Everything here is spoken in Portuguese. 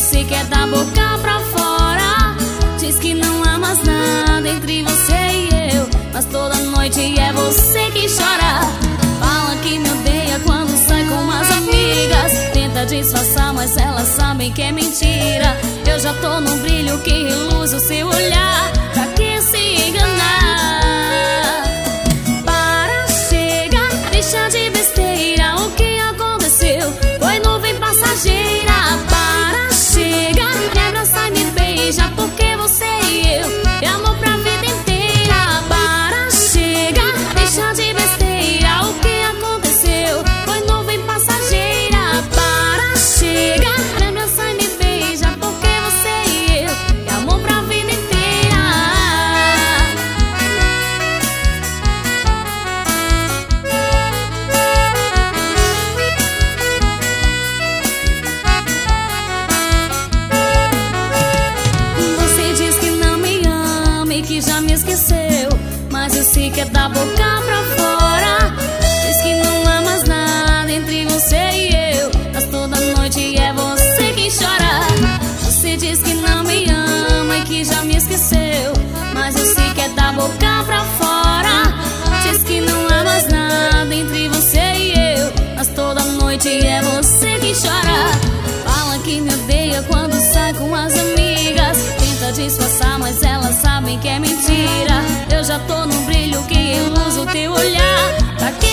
você quer da boca pra fora. Diz que não há mais nada entre você e eu, mas toda noite é você que chora. Fala que me odeia quando sai com as amigas, tenta disfarçar, mas elas sabem que é mentira. Eu já tô no brilho que reluz o seu olhar, pra que se enganar? Para, chega, deixa de besteira. O que aconteceu foi nuvem passageira. Para, chega, me abraça e me beija, porque você e eu é amor pra vida inteira. Para, chega, deixa de besteira. O que aconteceu foi nuvem passageira. Para, chega, me abraça e me beija, porque você e eu é amor pra vida inteira. Você diz que não me ama e que já me esqueceu, mas eu sei que é da boca pra fora. Diz que não há mais nada entre você e eu, mas toda noite é você quem chora. Você diz que não me ama e que já me esqueceu, mas eu sei que é da boca pra fora. Diz que não há mais nada entre você e eu, mas toda noite é você quem chora. Fala que me odeia quando sai com as amigas, tenta disfarçar, mas elas sabem que é mentira. Eu já tô no brilho que reluz o teu olhar, pra